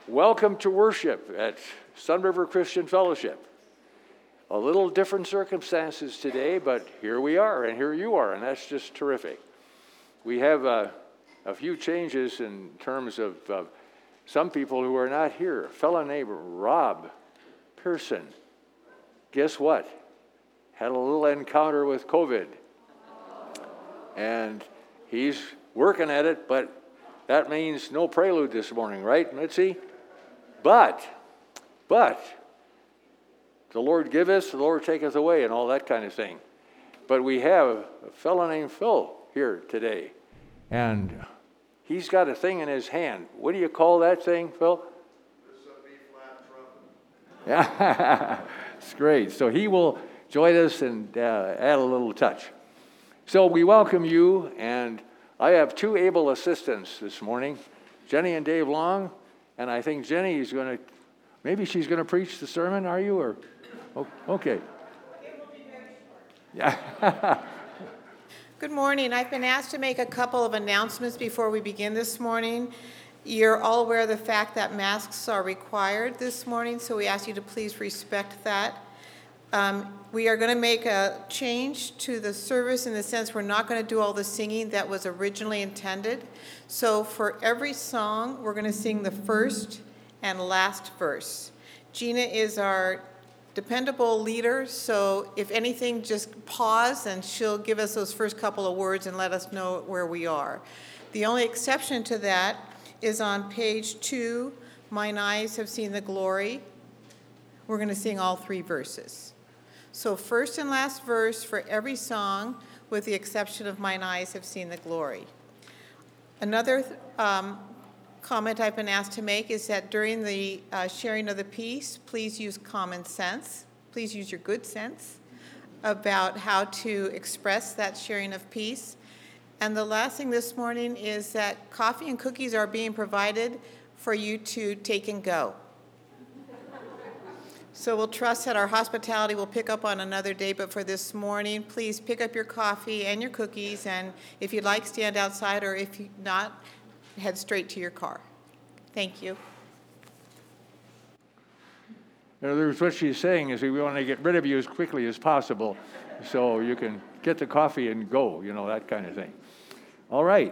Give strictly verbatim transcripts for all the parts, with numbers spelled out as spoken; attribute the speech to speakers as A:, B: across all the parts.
A: Welcome to worship at Sun River Christian Fellowship. A little different circumstances today, but here we are, and here you are, and that's just terrific. We have uh, a few changes in terms of uh, some people who are not here. A fellow named Rob Pearson, guess what? Had a little encounter with COVID. And he's working at it, but that means no prelude this morning, right, Mitzi? But, but, the Lord giveth, the Lord taketh away, and all that kind of thing. But we have a fellow named Phil here today, and he's got a thing in his hand. What do you call that thing, Phil?
B: This is a B-flat trumpet.
A: Yeah, it's great. So he will join us and uh, add a little touch. So we welcome you, and I have two able assistants this morning, Jenny and Dave Long, and I think Jenny is going to, maybe she's going to preach the sermon, are you? Or oh, okay. Yeah.
C: Good morning. I've been asked to make a couple of announcements before we begin this morning. You're all aware of the fact that masks are required this morning, so we ask you to please respect that. Um, we are going to make a change to the service in the sense we're not going to do all the singing that was originally intended. So for every song, we're going to sing the first and last verse. Gina is our dependable leader, so if anything, just pause and she'll give us those first couple of words and let us know where we are. The only exception to that is on page two, Mine Eyes Have Seen the Glory. We're going to sing all three verses. So first and last verse for every song, with the exception of Mine Eyes Have Seen the Glory. Another um, comment I've been asked to make is that during the uh, sharing of the piece, please use common sense. Please use your good sense about how to express that sharing of peace. And the last thing this morning is that coffee and cookies are being provided for you to take and go. So we'll trust that our hospitality will pick up on another day, but for this morning, please pick up your coffee and your cookies, and if you'd like, stand outside, or if you not, head straight to your car. Thank you.
A: In other words, what she's saying is we want to get rid of you as quickly as possible so you can get the coffee and go, you know, that kind of thing. All right.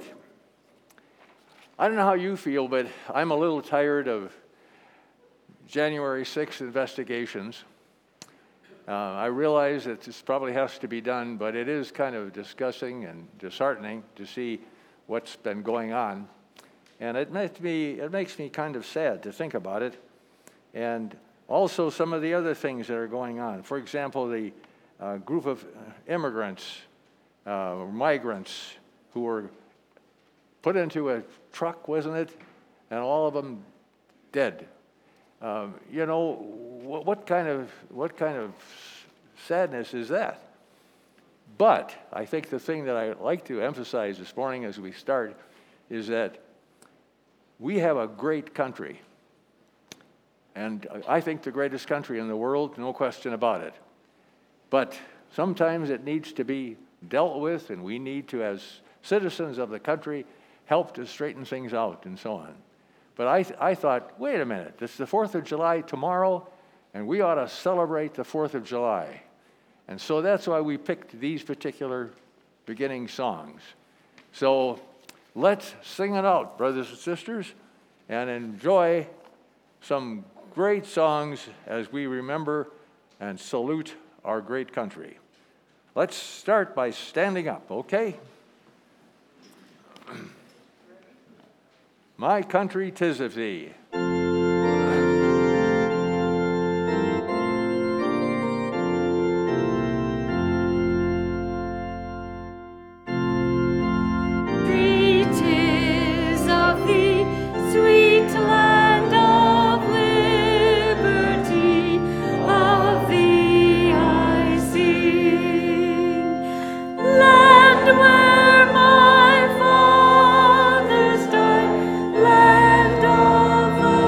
A: I don't know how you feel, but I'm a little tired of January sixth investigations. Uh, I realize that this probably has to be done, but it is kind of disgusting and disheartening to see what's been going on. And it makes me, it makes me kind of sad to think about it. And also some of the other things that are going on. For example, the uh, group of immigrants, uh, migrants, who were put into a truck, wasn't it? And all of them dead. Um, you know, what, what kind of what kind of sadness is that? But I think the thing that I'd like to emphasize this morning as we start is that we have a great country. And I think the greatest country in the world, no question about it. But sometimes it needs to be dealt with, and we need to, as citizens of the country, help to straighten things out and so on. But I, th- I thought, wait a minute, it's the fourth of July tomorrow, and we ought to celebrate the fourth of July. And so that's why we picked these particular beginning songs. So let's sing it out, brothers and sisters, and enjoy some great songs as we remember and salute our great country. Let's start by standing up, okay? My country, 'tis of thee.
D: Where my fathers died, land of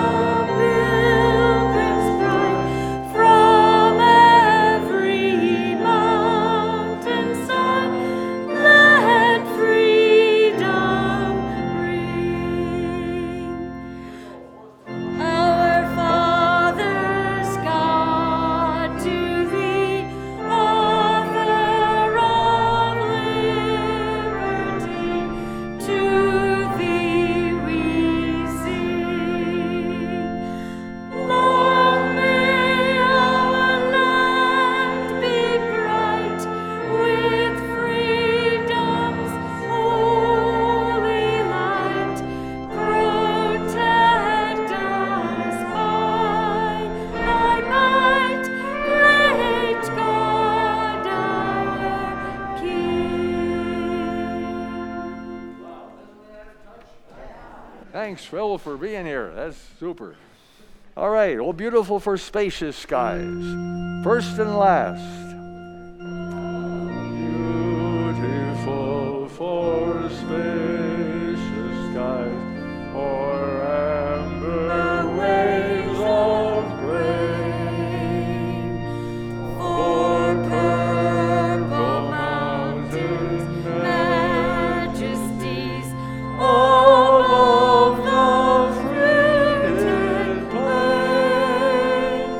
A: thanks, Phil, for being here. That's super. All right. Oh, beautiful for spacious skies. First and last. Beautiful for spacious skies, or amber waves of grain, for purple mountains, majesties of the fruited plain.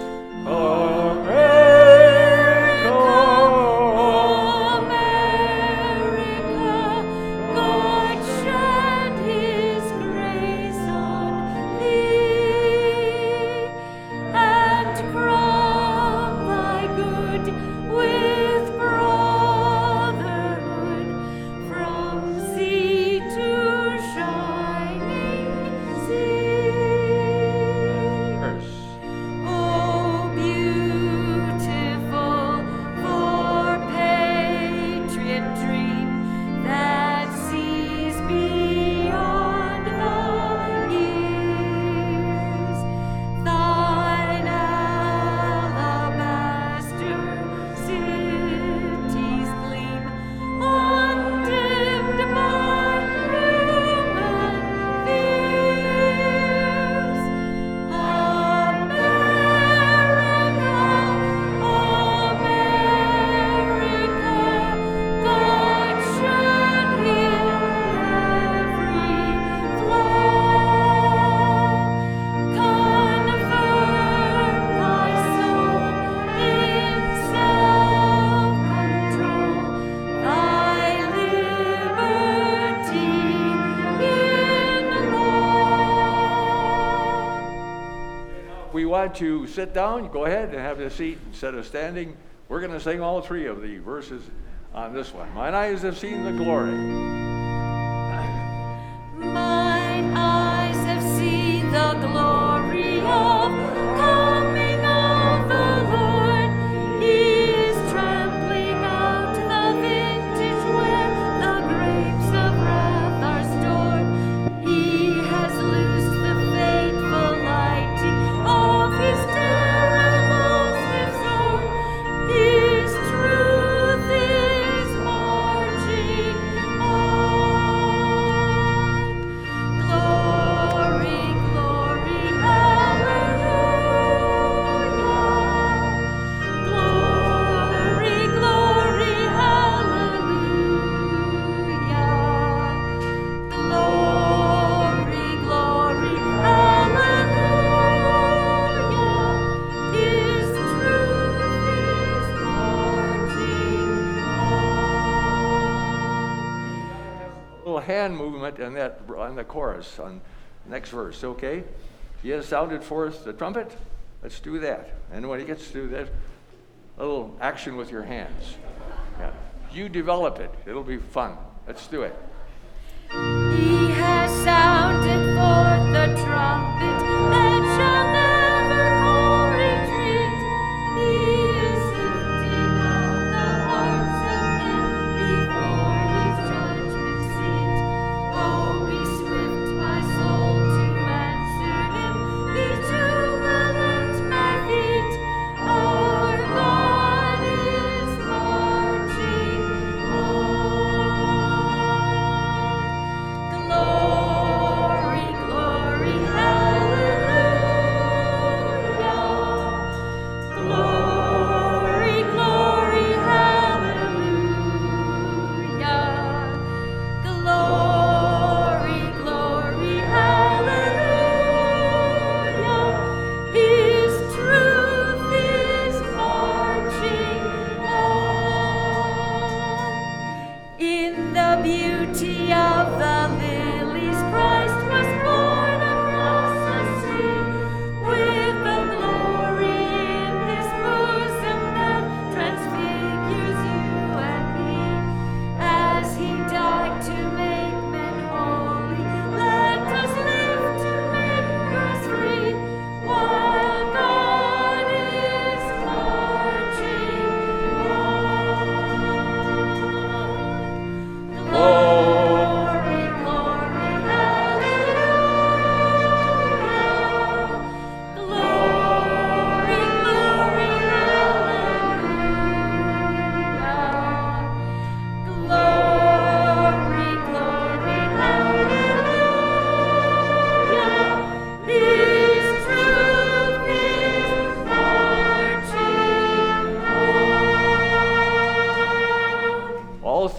A: America, God shed His grace on thee, and crown thy good with brotherhood from sea to shining sea. Oh, beautiful for patriot dream that sees beyond the years. Thine alabaster cities gleam, undimmed by human fears. America, America, God shed in every flaw. Convert thy soul in self-control, thy liberty in law. We want to sit down. Go ahead and have a seat instead of standing. We're going to sing all three of the verses on this one. Mine eyes have seen the glory. Mine eyes have seen the glory of coming of the Lord. He is trampling out the vintage where the grapes of wrath are stored. He has loosed the fateful lighting of His terrible swift sword. His truth is marching on. Glory, glory, hallelujah. Glory, glory, hallelujah. Glory, glory, hallelujah. His truth is marching on. Little hand movement in that on the chorus on next verse, okay? He has sounded forth the trumpet. Let's do that. And when he gets to that, a little action with your hands. Yeah. You develop it. It'll be fun. Let's do it. He has sounded forth the trumpet that shall never call retreat. He is lifting up the hearts of men before His judgment seat. Oh, be swift, my soul, to answer Him. Be jubilant, my feet. Our God is marching on. Glory, glory, hallelujah.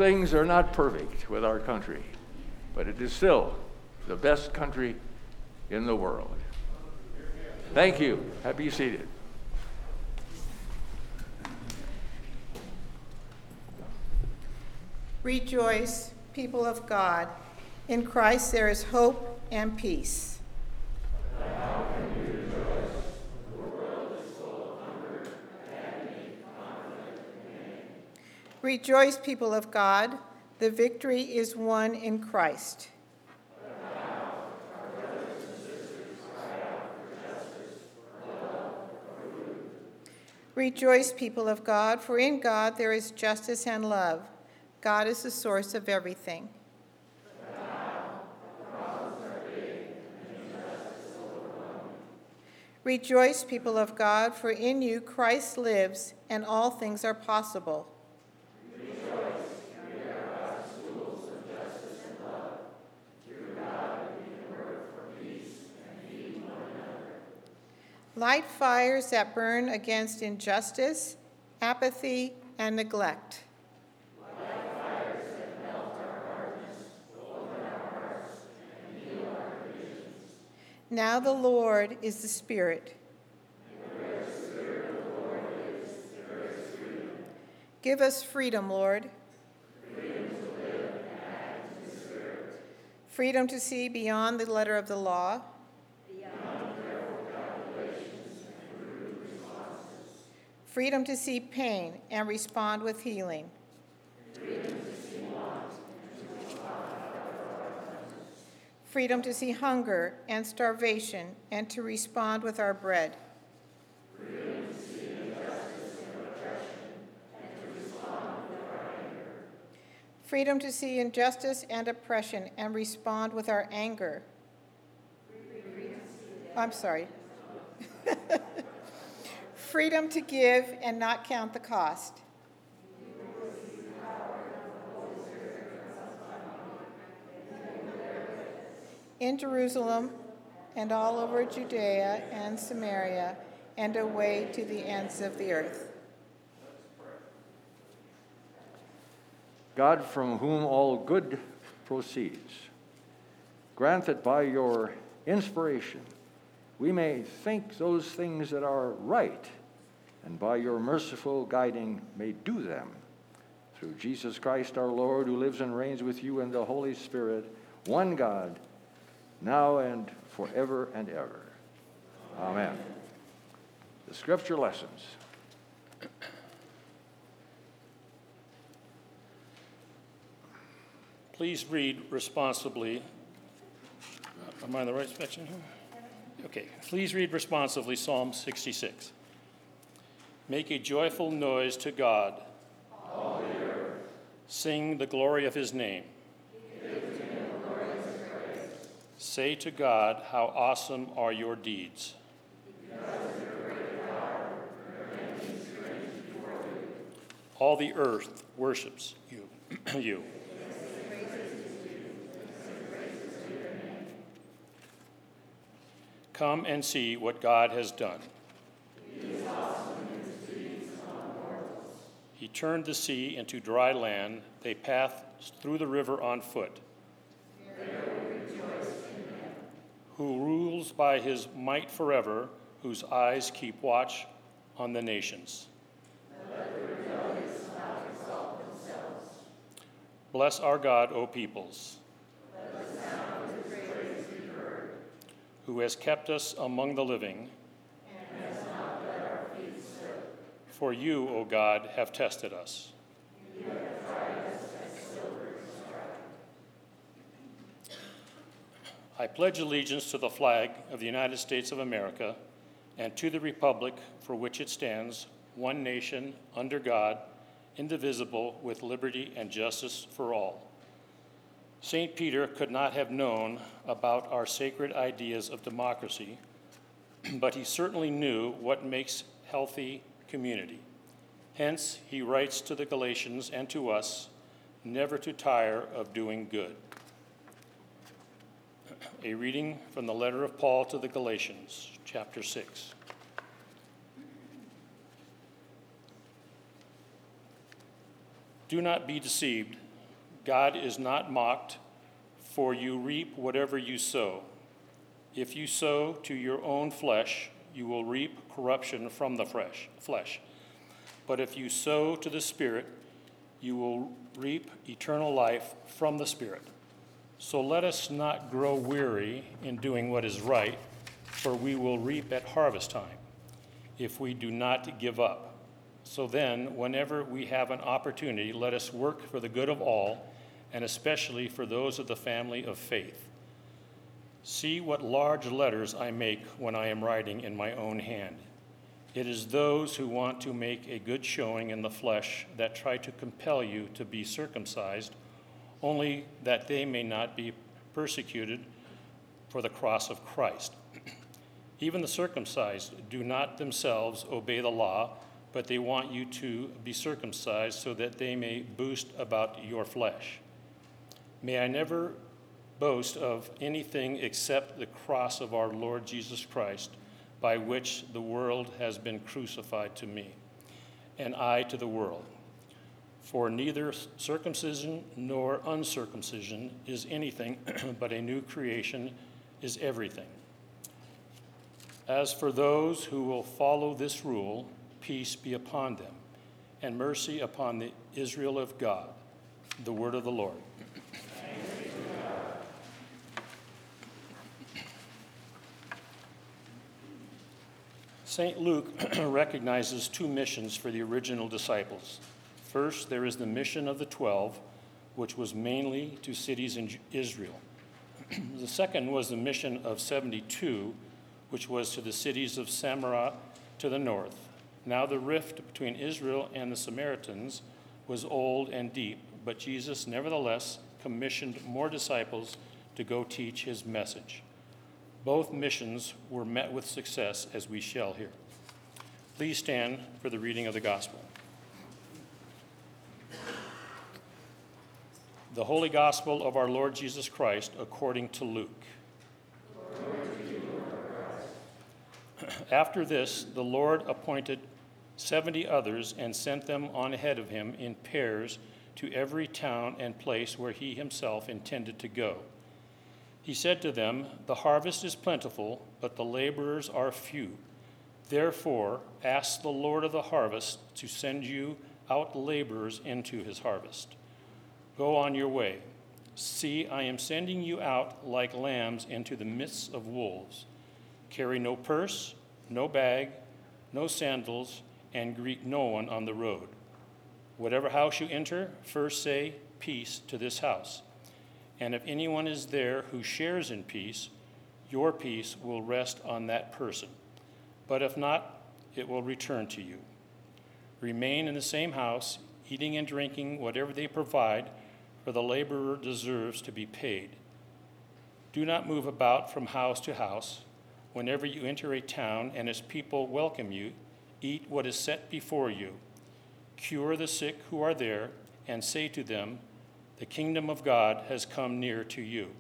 A: things are not perfect with our country, but it is still the best country in the world. Thank you. Have you seated.
C: Rejoice, people of God. In Christ there is hope and peace.
D: How can we rejoice? The world is full of hunger, agony, conflict, and pain.
C: Rejoice, people of God. The victory is won in Christ. Rejoice, people of God, for in God there is justice and love. God is the source of everything. Rejoice, people of God, for in you Christ lives, and all things are possible.
D: Rejoice, we are God's tools of justice and love. Through God we can work for peace and feed one another.
C: Light fires that burn against injustice, apathy, and neglect.
D: Light fires that melt our hardness, open our hearts, and heal our divisions.
C: Now the Lord is the Spirit.
D: And where the Spirit of the Lord is, there is freedom.
C: Give us freedom, Lord.
D: Freedom to live and act in the Spirit.
C: Freedom to see beyond the letter of the law. Freedom to see pain and respond with healing. Freedom to see hunger and starvation and to respond with our bread.
D: Freedom to see injustice and oppression and to respond with our anger.
C: Freedom to see injustice and oppression and respond with our anger. I'm sorry. Freedom to give and not count the cost. In Jerusalem and all over Judea and Samaria and away to the ends of the earth.
A: God, from whom all good proceeds, grant that by your inspiration we may think those things that are right, and by your merciful guiding may do them. Through Jesus Christ our Lord, who lives and reigns with you in the Holy Spirit, one God, now and forever and ever. Amen. The scripture lessons.
E: Please read responsibly. Am I in the right section here? Okay. Please read responsively Psalm sixty-six. Make a joyful noise to God.
D: All the earth.
E: Sing the glory of his name.
D: Give to him glorious praise.
E: Say to God, how awesome are your deeds.
D: Because of your great power, your name is strange before you.
E: All the earth worships you. you. Come and see what God has done.
D: He is awesome in his deeds among mortals.
E: He turned the sea into dry land. They passed through the river on foot.
D: There we rejoice in him.
E: Who rules by his might forever, whose eyes keep watch on the nations.
D: Let the rebellious not exalt themselves.
E: Bless our God, O peoples.
D: Let the sound of his praise be heard.
E: Who has kept us among the living.
D: And has not let our feet slip.
E: For you, O God, have tested us.
D: You have tried us as silver is tried.
E: I pledge allegiance to the flag of the United States of America and to the republic for which it stands, one nation, under God, indivisible, with liberty and justice for all. Saint Peter could not have known about our sacred ideas of democracy, but he certainly knew what makes healthy community. Hence, he writes to the Galatians and to us, never to tire of doing good. A reading from the letter of Paul to the Galatians, chapter six. Do not be deceived. God is not mocked, for you reap whatever you sow. If you sow to your own flesh, you will reap corruption from the fresh, flesh. But if you sow to the Spirit, you will reap eternal life from the Spirit. So let us not grow weary in doing what is right, for we will reap at harvest time, if we do not give up. So then, whenever we have an opportunity, let us work for the good of all, and especially for those of the family of faith. See what large letters I make when I am writing in my own hand. It is those who want to make a good showing in the flesh that try to compel you to be circumcised, only that they may not be persecuted for the cross of Christ. Even the circumcised do not themselves obey the law, but they want you to be circumcised so that they may boast about your flesh. May I never boast of anything except the cross of our Lord Jesus Christ, by which the world has been crucified to me, and I to the world. For neither circumcision nor uncircumcision is anything, but a new creation is everything. As for those who will follow this rule, peace be upon them, and mercy upon the Israel of God. The word of the Lord. Saint Luke recognizes two missions for the original disciples. First, there is the mission of the twelve, which was mainly to cities in Israel. The second was the mission of seventy-two, which was to the cities of Samaria to the north. Now the rift between Israel and the Samaritans was old and deep, but Jesus nevertheless commissioned more disciples to go teach his message. Both missions were met with success, as we shall hear. Please stand for the reading of the gospel. The Holy Gospel of our Lord Jesus Christ according to Luke. After this, the Lord appointed seventy others and sent them on ahead of him in pairs to every town and place where he himself intended to go. He said to them, "The harvest is plentiful, but the laborers are few. Therefore, ask the Lord of the harvest to send you out laborers into his harvest. Go on your way. See, I am sending you out like lambs into the midst of wolves. Carry no purse, no bag, no sandals, and greet no one on the road. Whatever house you enter, first say, 'Peace to this house.' And if anyone is there who shares in peace, your peace will rest on that person. But if not, it will return to you. Remain in the same house, eating and drinking whatever they provide, for the laborer deserves to be paid. Do not move about from house to house. Whenever you enter a town and its people welcome you, eat what is set before you. Cure the sick who are there, and say to them, 'The kingdom of God has come near to you.'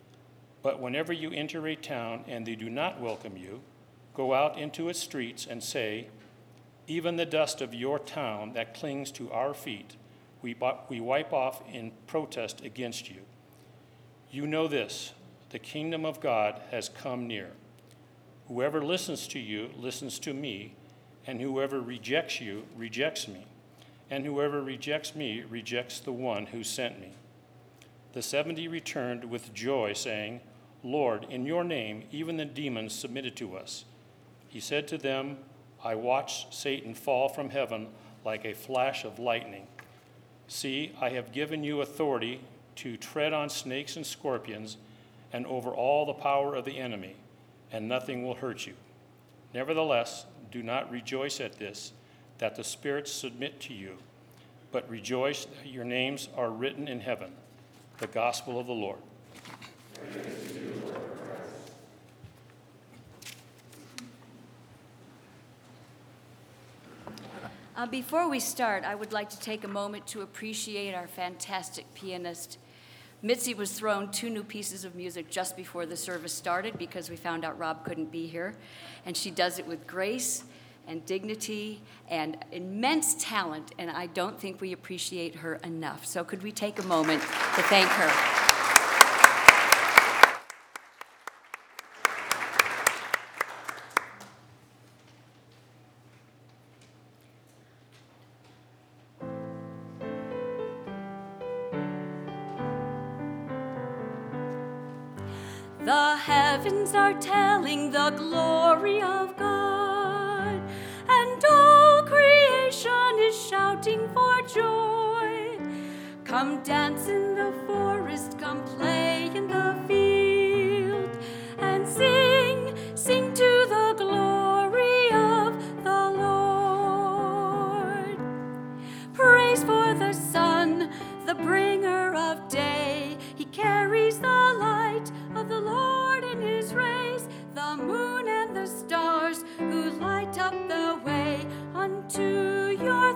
E: But whenever you enter a town and they do not welcome you, go out into its streets and say, 'Even the dust of your town that clings to our feet, we, we wipe off in protest against you.' You know this, the kingdom of God has come near. Whoever listens to you listens to me, and whoever rejects you rejects me. And whoever rejects me rejects the one who sent me." The seventy returned with joy, saying, "Lord, in your name even the demons submitted to us." He said to them, "I watched Satan fall from heaven like a flash of lightning. See, I have given you authority to tread on snakes and scorpions and over all the power of the enemy, and nothing will hurt you. Nevertheless, do not rejoice at this, that the spirits submit to you, but rejoice that your names are written in heaven." The gospel of the Lord.
D: Praise to you, Lord Christ.
F: Uh, before we start, I would like to take a moment to appreciate our fantastic pianist. Mitzi was thrown two new pieces of music just before the service started because we found out Rob couldn't be here, and she does it with grace and dignity and immense talent, and I don't think we appreciate her enough. So could we take a moment to thank her?
D: The heavens are telling the glory of God, and all creation is shouting for joy. Come dance in the forest, come play in the field, and sing, sing to the glory of the Lord. Praise for the sun, the bringer of day. He carries the light of the Lord in his rays, the moon and the stars who light up the way unto your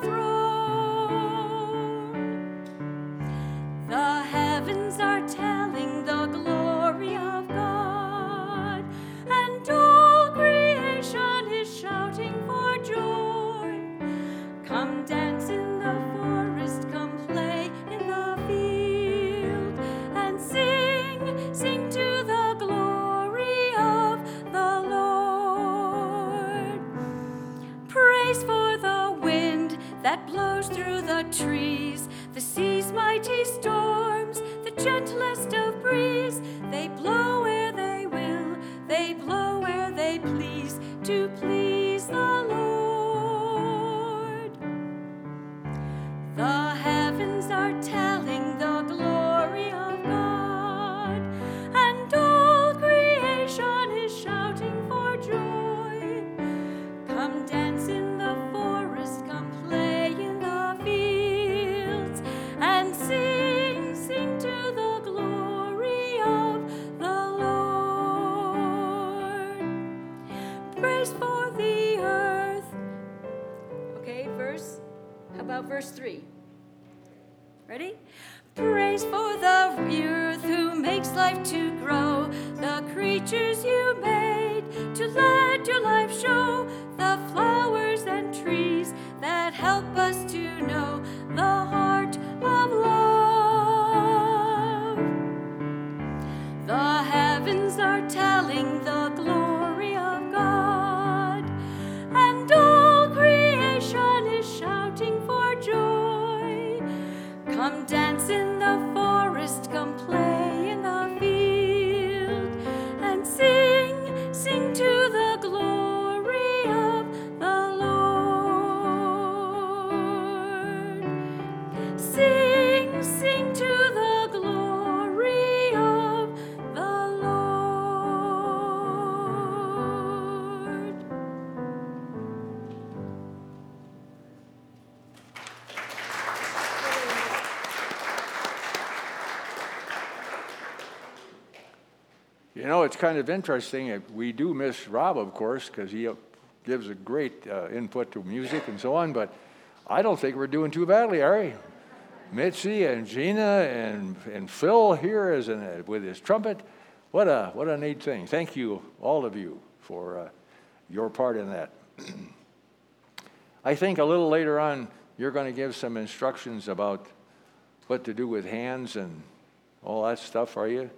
D: throne. The heavens are telling the glory of God, and all creation is shouting for joy. Come dance in the forest, come play in the field, and sing, sing to the glory of the Lord. Praise for the wind that blows through the trees, the sea's mighty storms, the gentlest of breeze. They blow where they will, they blow where they please, to please the Lord. The heavens are telling the glory of God, and all creation is shouting for joy. Come dance in the forest, come play in the fields, and sing, sing to the glory of the Lord. Praise for the earth.
F: Okay, verse, how about verse three? Ready?
D: Praise for the earth who makes life to grow, the creatures you made to let your life show, the flowers and trees that help us to know the heart of love. The heavens are telling the glory of God, and all creation is shouting for joy. Come dance in the forest, come play in the field, and sing, sing to the glory of the Lord. Sing, sing to the glory of the Lord.
A: You know, it's kind of interesting. We do miss Rob, of course, because he gives a great uh, input to music and so on, but I don't think we're doing too badly, are we? Mitzi and Gina and, and Phil here is in a, with his trumpet. What a, what a neat thing. Thank you, all of you, for uh, your part in that. I think a little later on, you're going to give some instructions about what to do with hands and all that stuff, are you?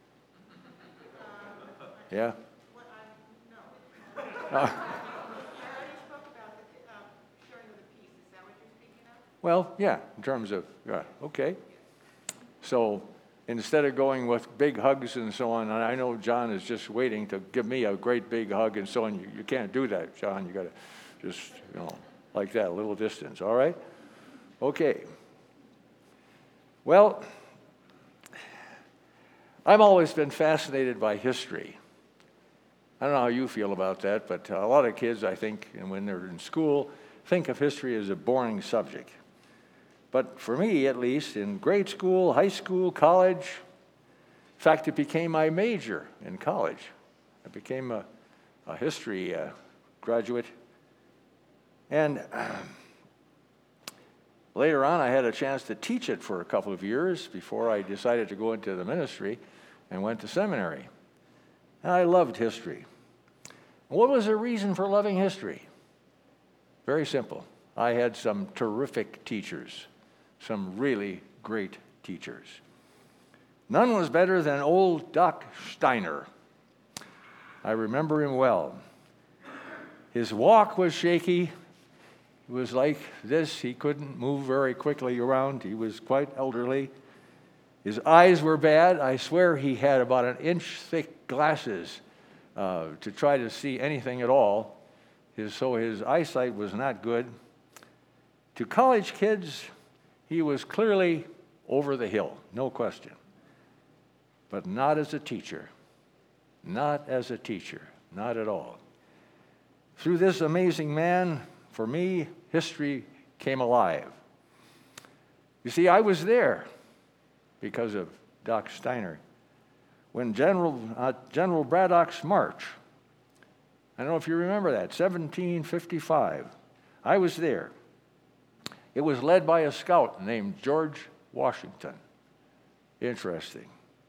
A: Yeah?
C: What I, no.
A: Uh,
C: I already spoke about the, uh, sharing of the peace. Is that what you're speaking of?
A: Well, yeah, in terms of, yeah, okay. So instead of going with big hugs and so on, and I know John is just waiting to give me a great big hug and so on. You, you can't do that, John. You got to just, you know, like that, a little distance, all right? Okay. Well, I've always been fascinated by history. I don't know how you feel about that, but a lot of kids, I think, and when they're in school, think of history as a boring subject. But for me, at least, in grade school, high school, college, in fact, it became my major in college. I became a, a history uh, graduate. And uh, later on, I had a chance to teach it for a couple of years before I decided to go into the ministry and went to seminary. And I loved history. What was the reason for loving history? Very simple. I had some terrific teachers, some really great teachers. None was better than old Doc Steiner. I remember him well. His walk was shaky. It was like this. He couldn't move very quickly around. He was quite elderly. His eyes were bad. I swear he had about an inch thick glasses uh, to try to see anything at all. His, so his eyesight was not good. To college kids, he was clearly over the hill, no question. But not as a teacher. Not as a teacher. Not at all. Through this amazing man, for me, history came alive. You see, I was there because of Doc Steiner. When General, uh, General Braddock's March, I don't know if you remember that, seventeen fifty-five, I was there. It was led by a scout named George Washington. Interesting.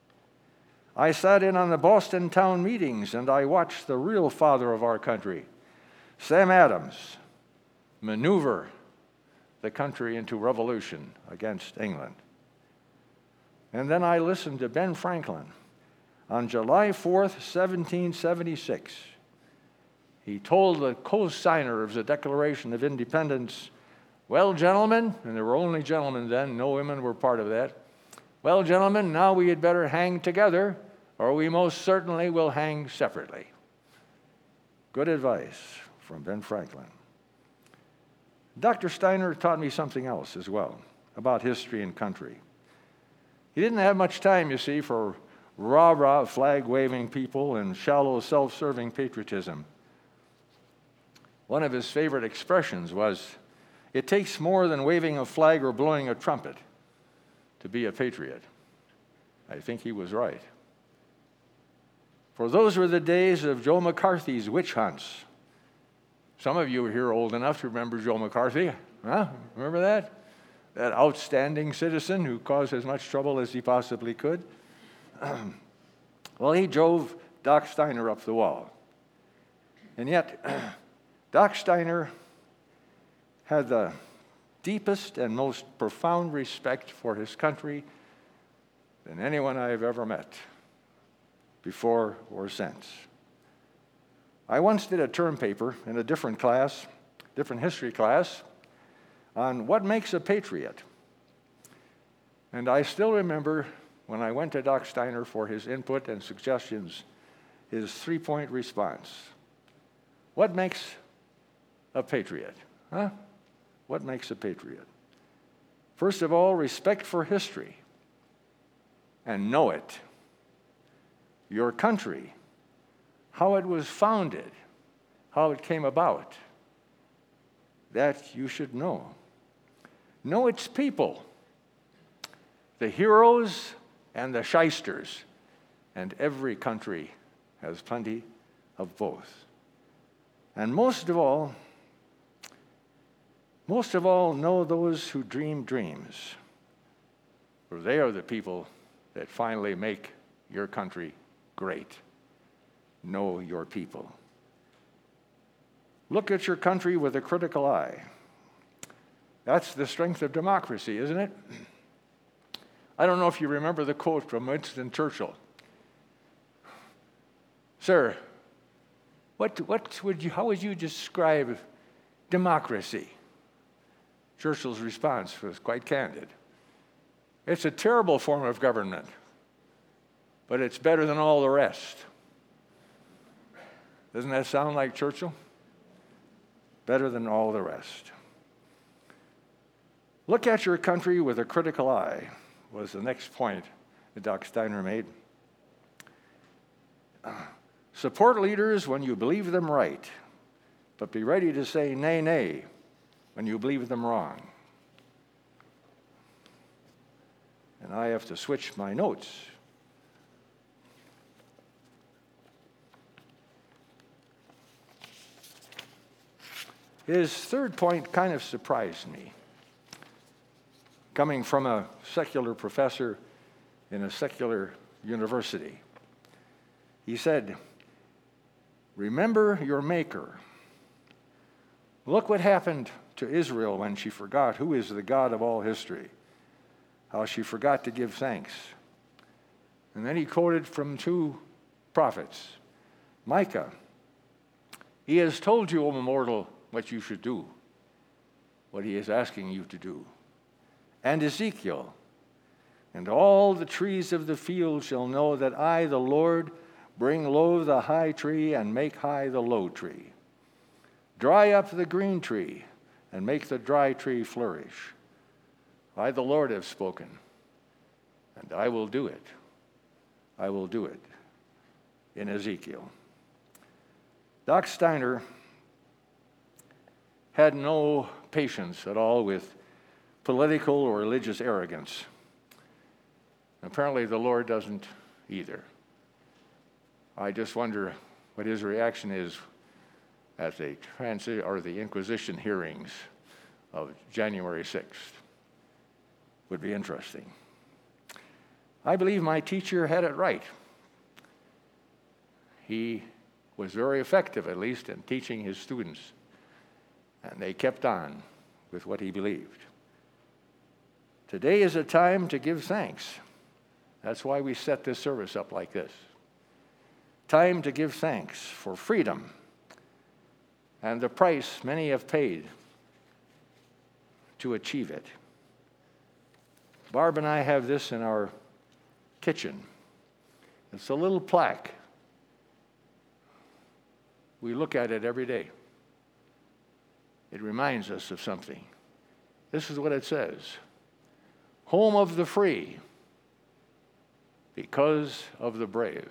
A: I sat in on the Boston town meetings and I watched the real father of our country, Sam Adams, maneuver the country into revolution against England. And then I listened to Ben Franklin on July fourth, seventeen seventy-six. He told the co-signer of the Declaration of Independence, well, gentlemen, and there were only gentlemen then, no women were part of that. Well, gentlemen, now we had better hang together, or we most certainly will hang separately. Good advice from Ben Franklin. Doctor Steiner taught me something else as well about history and country. He didn't have much time, you see, for rah-rah flag-waving people and shallow self-serving patriotism. One of his favorite expressions was, it takes more than waving a flag or blowing a trumpet to be a patriot. I think he was right. For those were the days of Joe McCarthy's witch hunts. Some of you are here old enough to remember Joe McCarthy. Huh? Remember that? That outstanding citizen who caused as much trouble as he possibly could. Well, he drove Doc Steiner up the wall. And yet, Doc Steiner had the deepest and most profound respect for his country than anyone I've ever met, before or since. I once did a term paper in a different class, different history class, on what makes a patriot. And I still remember when I went to Doc Steiner for his input and suggestions, his three-point response. What makes a patriot? Huh? What makes a patriot? First of all, respect for history and know it. Your country, how it was founded, how it came about, that you should know. Know its people, the heroes and the shysters, and every country has plenty of both. And most of all, most of all, know those who dream dreams, for they are the people that finally make your country great. Know your people. Look at your country with a critical eye. That's the strength of democracy, isn't it? I don't know if you remember the quote from Winston Churchill. Sir, what, what would you, how would you describe democracy? Churchill's response was quite candid. It's a terrible form of government, but it's better than all the rest. Doesn't that sound like Churchill? Better than all the rest. Look at your country with a critical eye, was the next point that Doc Steiner made. Uh, support leaders when you believe them right, but be ready to say nay, nay when you believe them wrong. And I have to switch my notes. His third point kind of surprised me. Coming from a secular professor in a secular university. He said, remember your maker. Look what happened to Israel when she forgot who is the God of all history, how she forgot to give thanks. And then he quoted from two prophets. Micah, he has told you, O mortal, what you should do, what he is asking you to do. And Ezekiel, and all the trees of the field shall know that I, the Lord, bring low the high tree and make high the low tree. Dry up the green tree and make the dry tree flourish. I, the Lord, have spoken, and I will do it. I will do it in Ezekiel. Doc Steiner had no patience at all with political or religious arrogance. Apparently, the Lord doesn't either. I just wonder what his reaction is at the transi- or the Inquisition hearings of January sixth. Would be interesting. I believe my teacher had it right. He was very effective, at least, in teaching his students, and they kept on with what he believed. Today is a time to give thanks. That's why we set this service up like this. Time to give thanks for freedom and the price many have paid to achieve it. Barb and I have this in our kitchen. It's a little plaque. We look at it every day. It reminds us of something. This is what it says. Home of the free, because of the brave.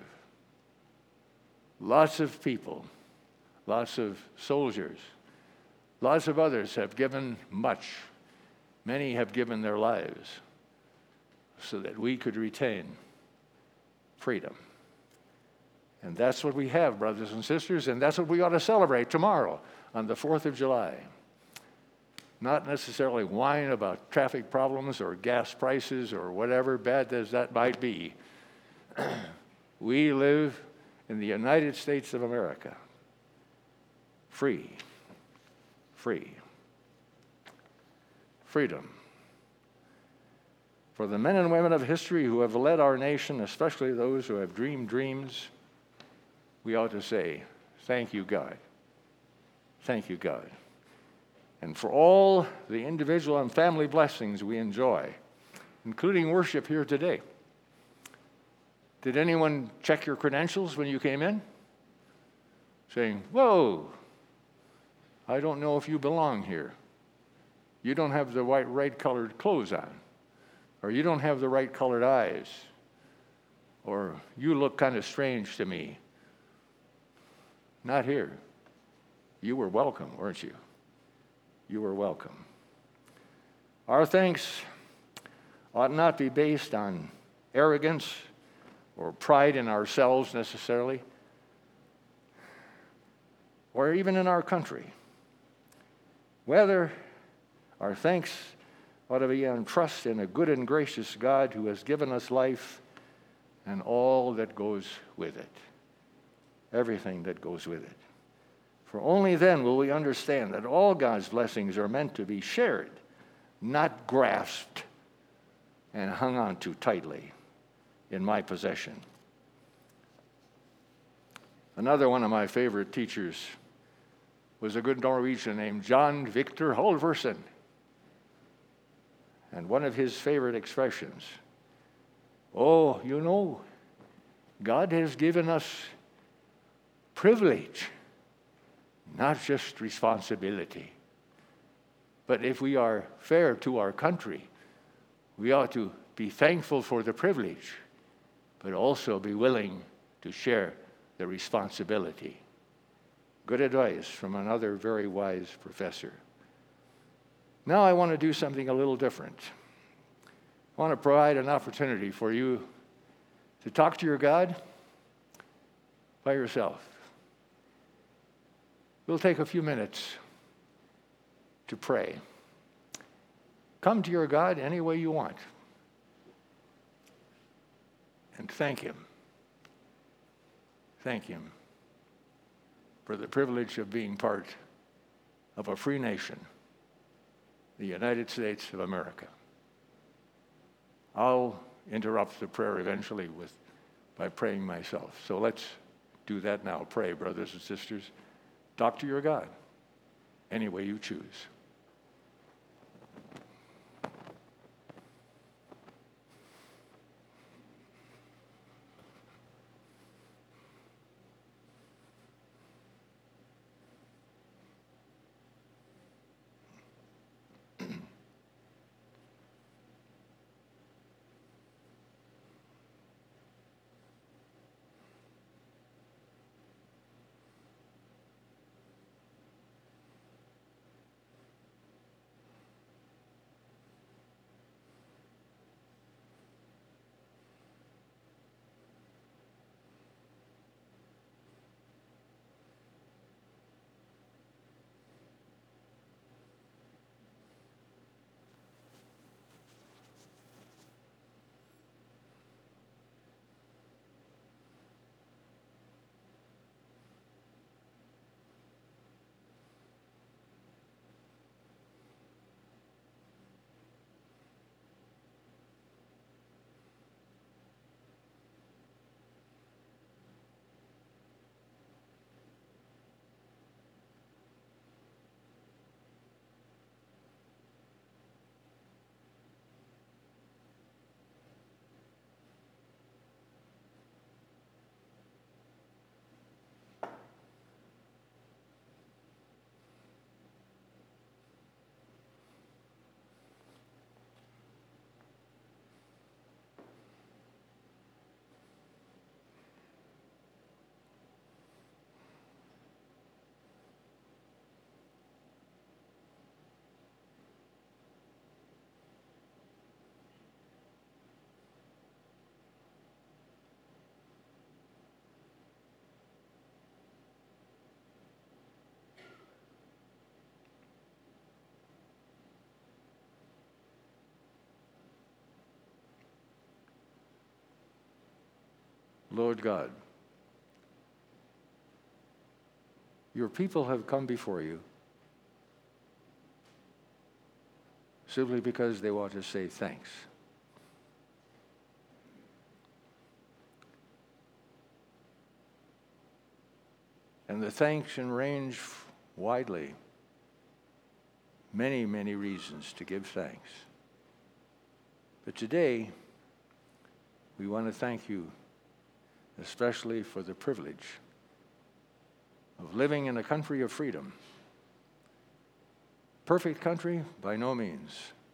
A: Lots of people, lots of soldiers, lots of others have given much. Many have given their lives so that we could retain freedom. And that's what we have, brothers and sisters, and that's what we ought to celebrate tomorrow on the fourth of July. Not necessarily whine about traffic problems or gas prices or whatever bad as that might be. We live in the United States of America. Free. Free. Freedom. For the men and women of history who have led our nation, especially those who have dreamed dreams, we ought to say, thank you, God. Thank you, God. And for all the individual and family blessings we enjoy, including worship here today. Did anyone check your credentials when you came in? Saying, whoa, I don't know if you belong here. You don't have the white, right colored clothes on. Or you don't have the right colored eyes. Or you look kind of strange to me. Not here. You were welcome, weren't you? You were welcome. Our thanks ought not be based on arrogance or pride in ourselves necessarily, or even in our country. Whether our thanks ought to be on trust in a good and gracious God who has given us life and all that goes with it, everything that goes with it. For only then will we understand that all God's blessings are meant to be shared, not grasped and hung on to tightly in my possession. Another one of my favorite teachers was a good Norwegian named John Victor Halvorsen. And one of his favorite expressions, oh, you know, God has given us privilege, not just responsibility. But if we are fair to our country, we ought to be thankful for the privilege, but also be willing to share the responsibility. Good advice from another very wise professor. Now I want to do something a little different. I want to provide an opportunity for you to talk to your God by yourself. We'll take a few minutes to pray. Come to your God any way you want and thank Him. Thank Him for the privilege of being part of a free nation, the United States of America. I'll interrupt the prayer eventually with by praying myself. So let's do that now. Pray, brothers and sisters. Talk to your God any way you choose. Lord God, your people have come before you simply because they want to say thanks. And the thanks can range widely. Many, many reasons to give thanks. But today, we want to thank you especially for the privilege of living in a country of freedom. Perfect country? By no means.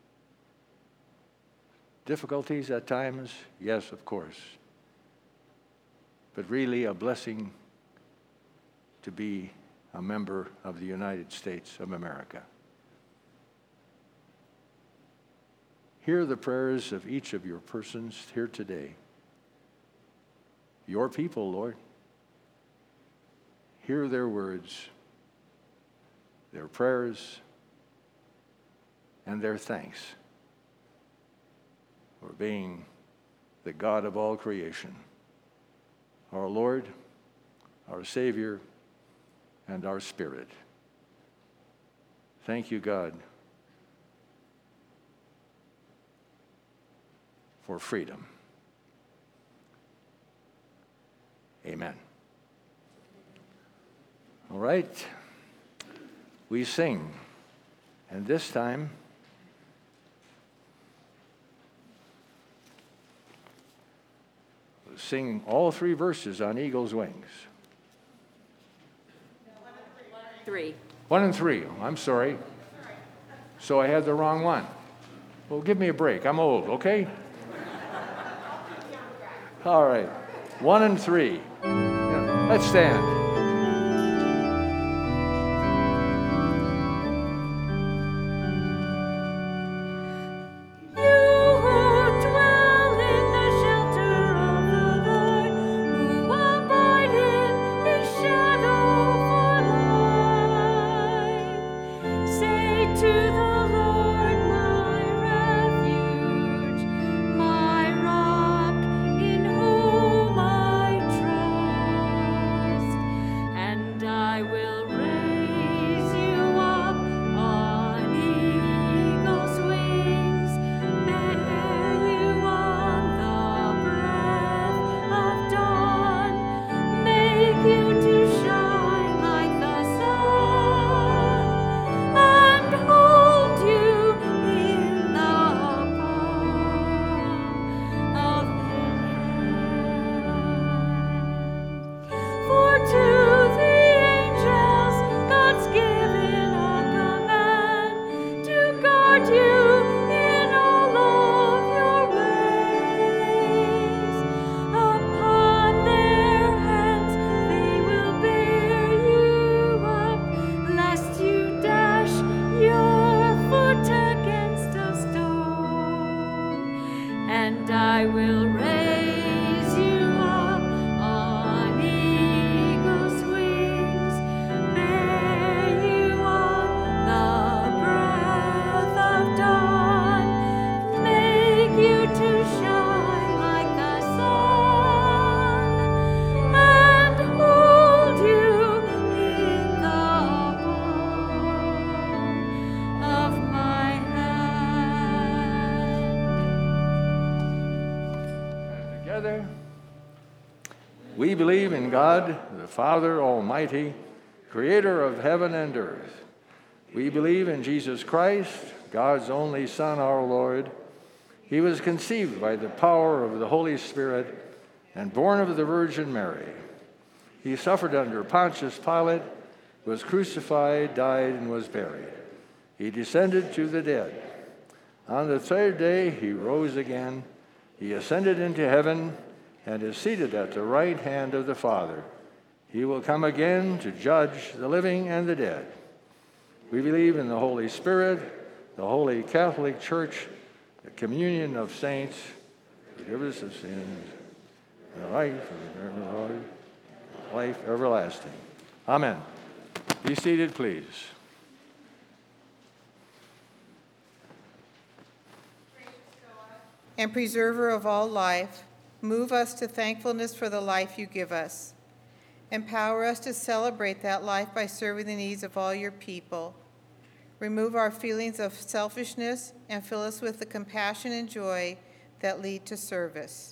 A: Difficulties at times? Yes, of course. But really a blessing to be a member of the United States of America. Hear the prayers of each of your persons here today. Your people, Lord. Hear their words, their prayers, and their thanks for being the God of all creation, our Lord, our Savior, and our Spirit. Thank you, God, for freedom. Amen. All right. We sing. And this time, we'll sing all three verses on Eagle's Wings.
F: Three.
A: One and three. Oh, I'm sorry. So I had the wrong one. Well, give me a break. I'm old, okay? All right. One and three. Yeah. Let's stand.
D: Trust.
A: We believe in God, the Father Almighty, creator of heaven and earth. We believe in Jesus Christ, God's only Son, our Lord. He was conceived by the power of the Holy Spirit and born of the Virgin Mary. He suffered under Pontius Pilate, was crucified, died, and was buried. He descended to the dead. On the third day, he rose again. He ascended into heaven and is seated at the right hand of the Father. He will come again to judge the living and the dead. We believe in the Holy Spirit, the Holy Catholic Church, the communion of saints, forgiveness of sins, and life, life everlasting. Amen. Be seated, please.
C: And preserver of all life, move us to thankfulness for the life you give us. Empower us to celebrate that life by serving the needs of all your people. Remove our feelings of selfishness and fill us with the compassion and joy that lead to service.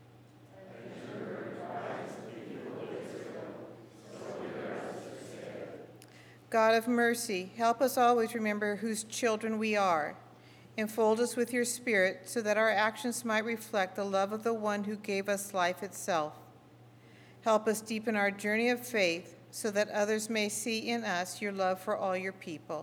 C: God of mercy, help us always remember whose children we are. Enfold us with your Spirit so that our actions might reflect the love of the one who gave us life itself. Help us deepen our journey of faith so that others may see in us your love for all your people.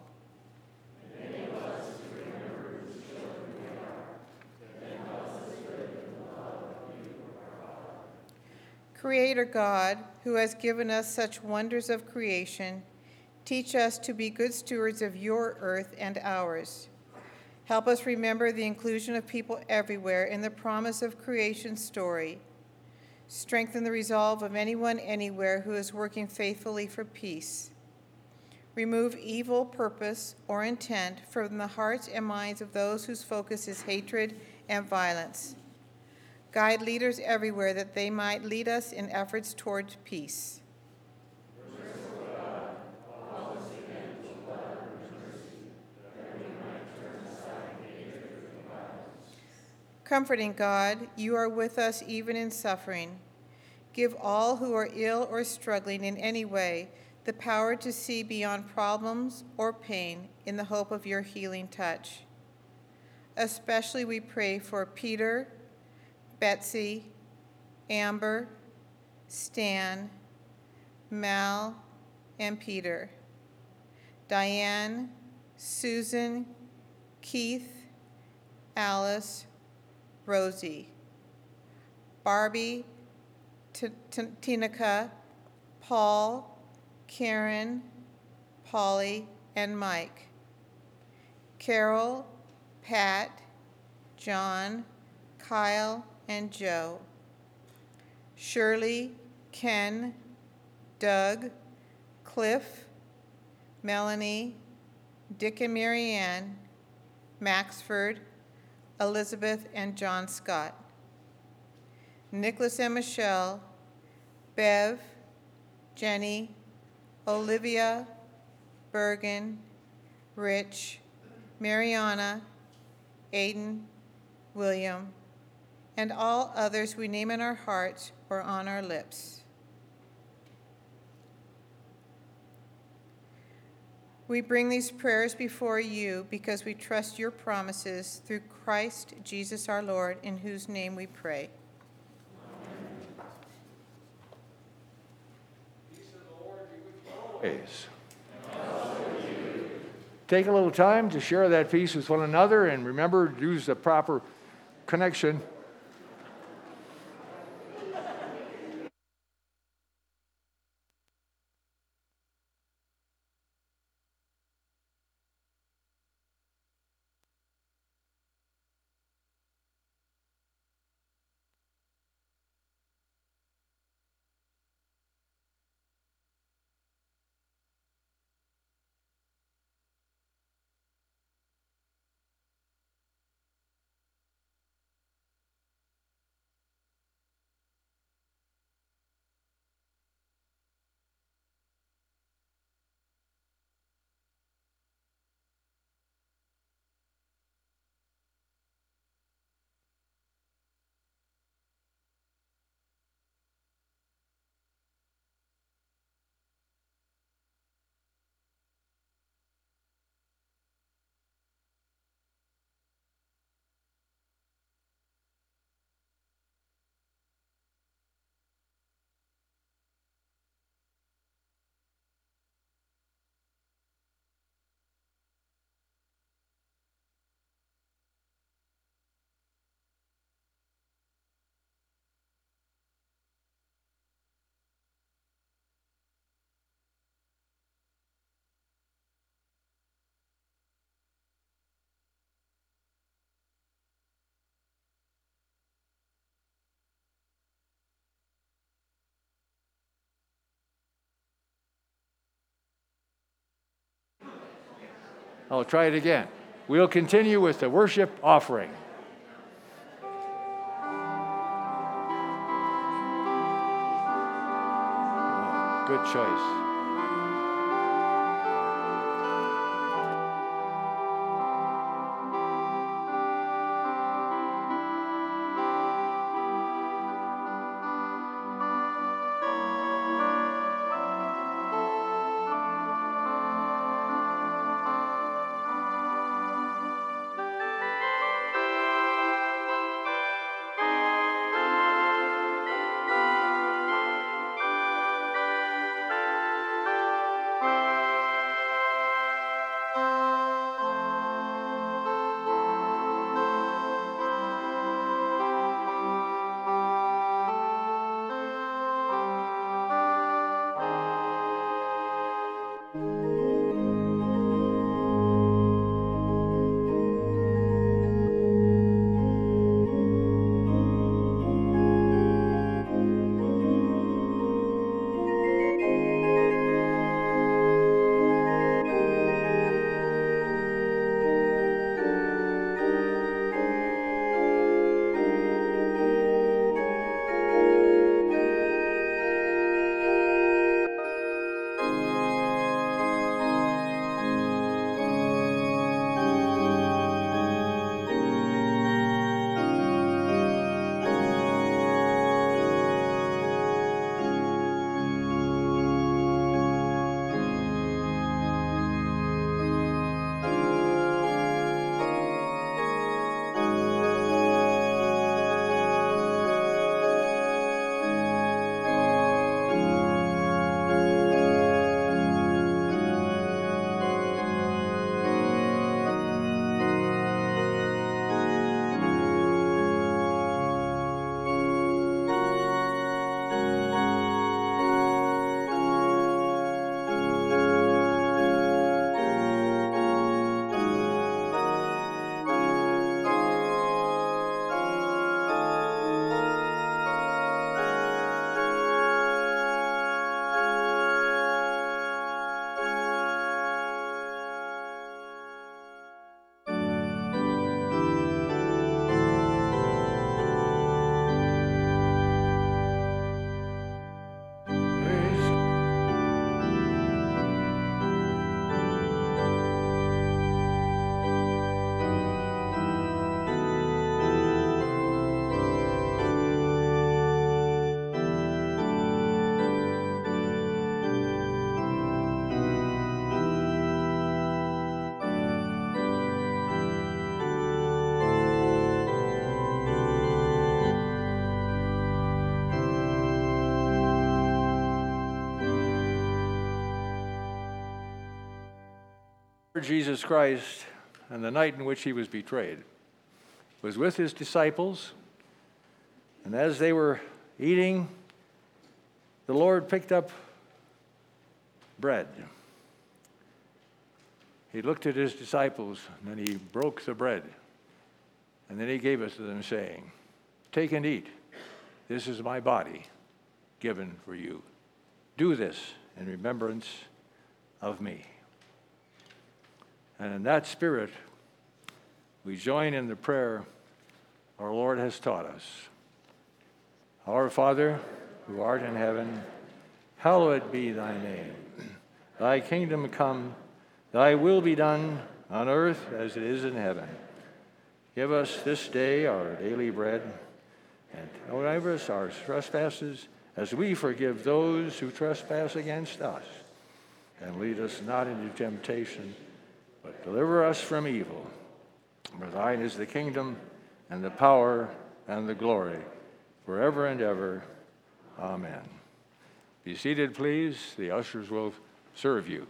C: Creator God, who has given us such wonders of creation, teach us to be good stewards of your earth and ours. Help us remember the inclusion of people everywhere in the promise of creation story. Strengthen the resolve of anyone anywhere who is working faithfully for peace. Remove evil purpose or intent from the hearts and minds of those whose focus is hatred and violence. Guide leaders everywhere that they might lead us in efforts towards peace. Comforting God, you are with us even in suffering. Give all who are ill or struggling in any way the power to see beyond problems or pain in the hope of your healing touch. Especially we pray for Peter, Betsy, Amber, Stan, Mal, and Peter, Diane, Susan, Keith, Alice, Rosie, Barbie, T- T- Tinica, Paul, Karen, Polly, and Mike, Carol, Pat, John, Kyle, and Joe, Shirley, Ken, Doug, Cliff, Melanie, Dick and Marianne, Maxford, Elizabeth and John Scott, Nicholas and Michelle, Bev, Jenny, Olivia, Bergen, Rich, Mariana, Aiden, William, and all others we name in our hearts or on our lips. We bring these prayers before you because we trust your promises through Christ Jesus our Lord, in whose name we pray.
A: Peace of the Lord be with you always. take a little time to share that peace with one another, and remember to use the proper connection. I'll try it again. We'll continue with the worship offering. Oh, good choice. Jesus Christ, on the night in which he was betrayed, was with his disciples, and as they were eating, the Lord picked up bread. He looked at his disciples, and then he broke the bread, and then he gave it to them, saying, "Take and eat. This is my body given for you. Do this in remembrance of me." And in that spirit, we join in the prayer our Lord has taught us. Our Father, who art in heaven, hallowed be thy name. Thy kingdom come, thy will be done on earth as it is in heaven. Give us this day our daily bread, and forgive us our trespasses as we forgive those who trespass against us. And lead us not into temptation, but deliver us from evil. For thine is the kingdom, and the power, and the glory, forever and ever. Amen. Be seated, please. The ushers will serve you.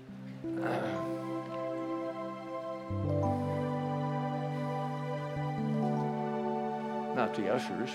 A: Not the ushers.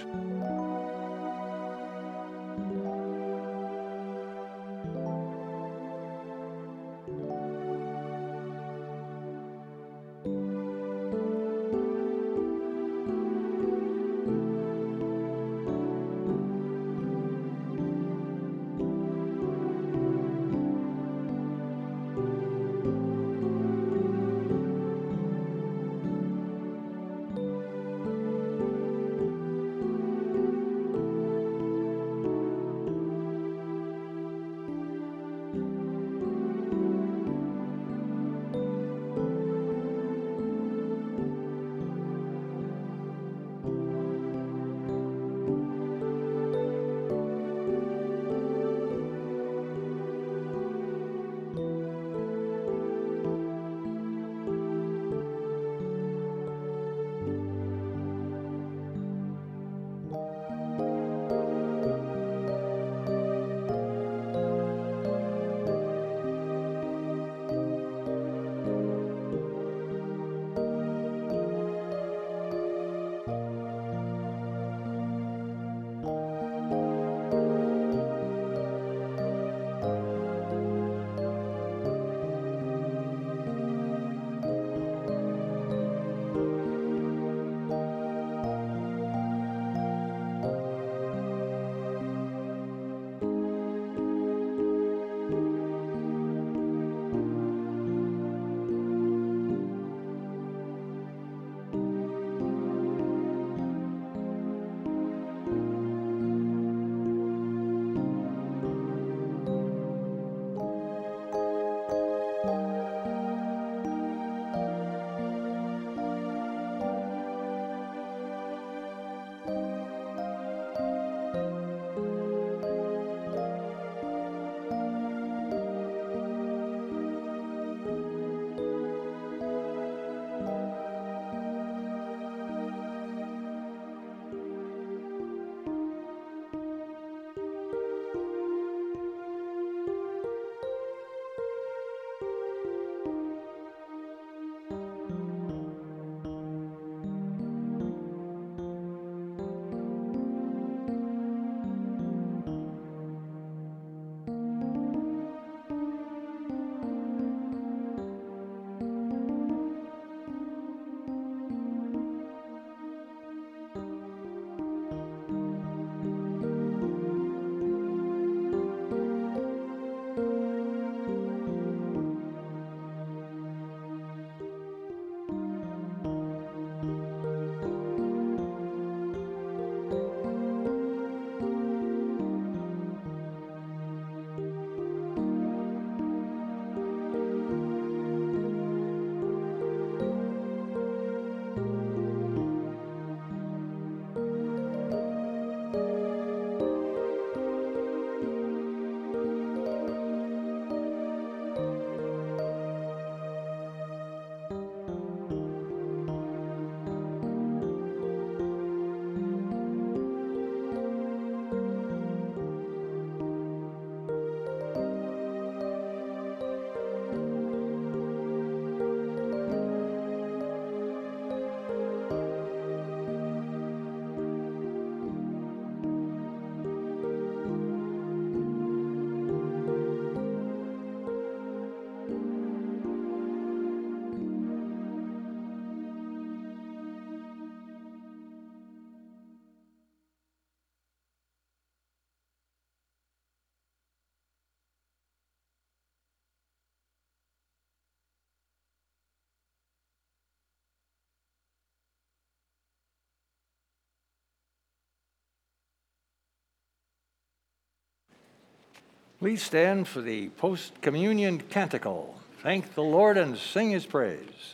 A: Please stand for the post-communion canticle. Thank the Lord and sing his praise.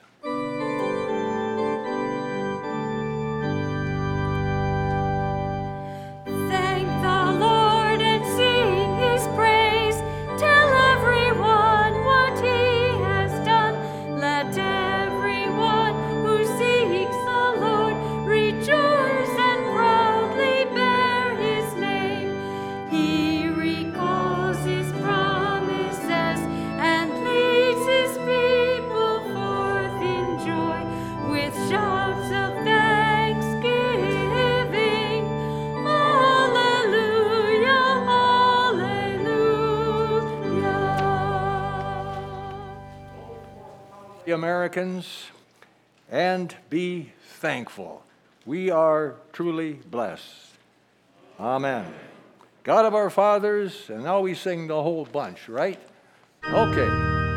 D: Thank the Lord and sing his praise. Tell everyone what he has done. Let everyone who seeks the Lord rejoice and proudly bear his name. He recalls his promises and leads his people forth in joy with shouts of thanksgiving. Hallelujah, hallelujah.
A: The Americans, and be thankful. We are truly blessed. Amen. God of our fathers, and now we sing the whole bunch, right? Okay.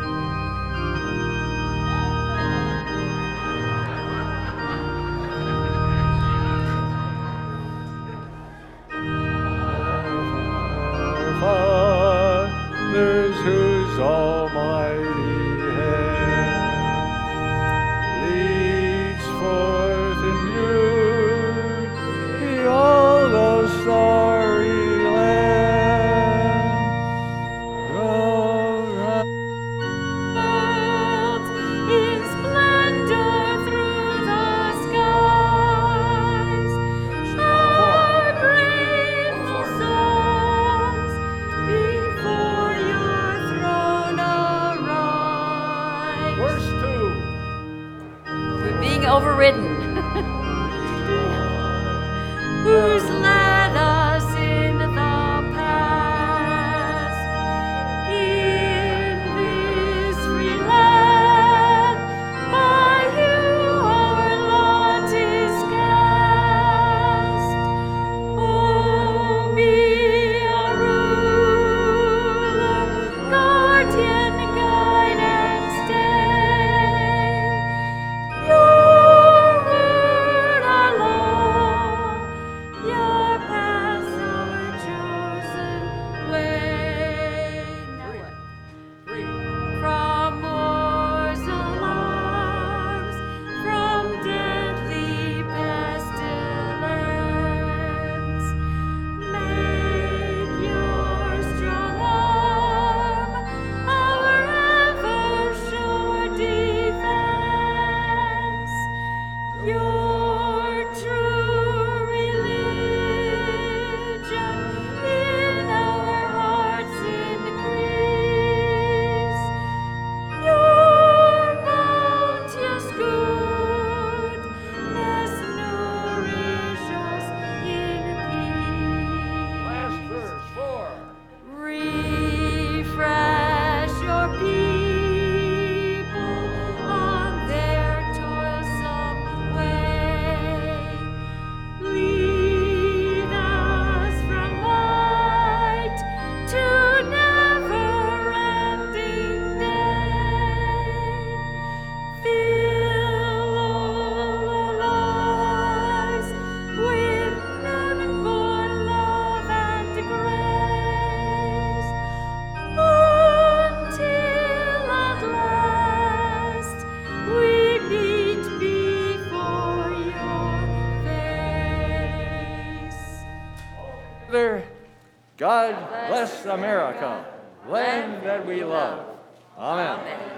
A: Our fathers whose almighty hand leads forth in beauty all the starry land.
D: World in splendor through the skies. Our grateful songs before your throne arise.
A: Verse two.
F: We're being overridden.
D: Who's led us in the past, in this free land, by you our lot is cast. Oh, be our ruler, guardian, guide, and stay. Your word our law, your paths our chosen way. Now what? From war's alarms, from deadly pestilence, make your strong arm our ever sure defense. Your true religion in our hearts increase. Your bounteous goodness nourish us in peace.
A: Last verse, four.
D: Refresh your people on their toilsome way. Lead us from light to never-ending day. Fill all our lives with heaven-born love and grace, until at last we meet before your face.
A: Together, God bless America, land that we love. Amen.